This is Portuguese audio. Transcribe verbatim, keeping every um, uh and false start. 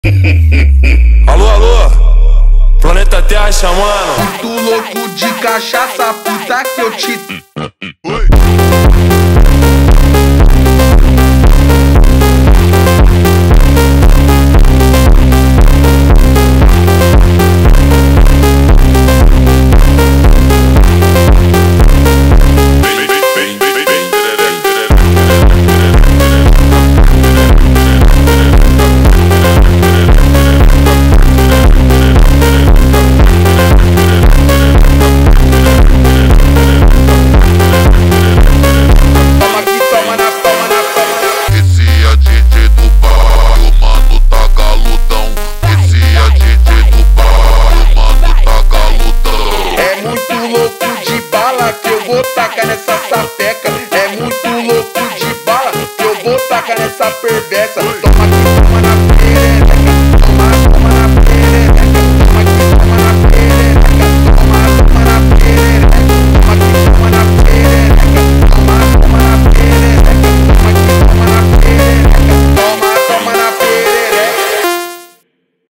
Alô, alô, Planeta Terra chamando. Muito louco de cachaça, puta que eu te...